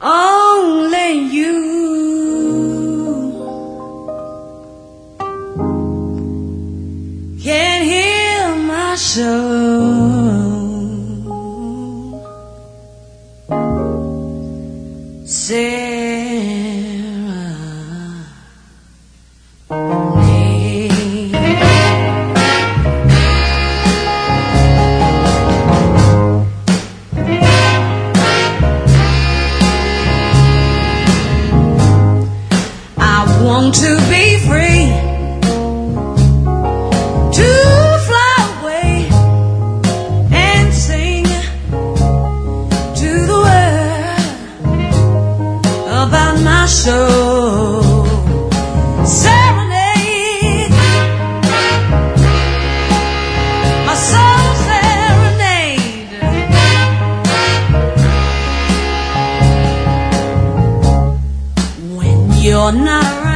only you can heal my soul. Want to be free, to fly away and sing to the world about my soul. Serenade, my soul serenade. When you're not around,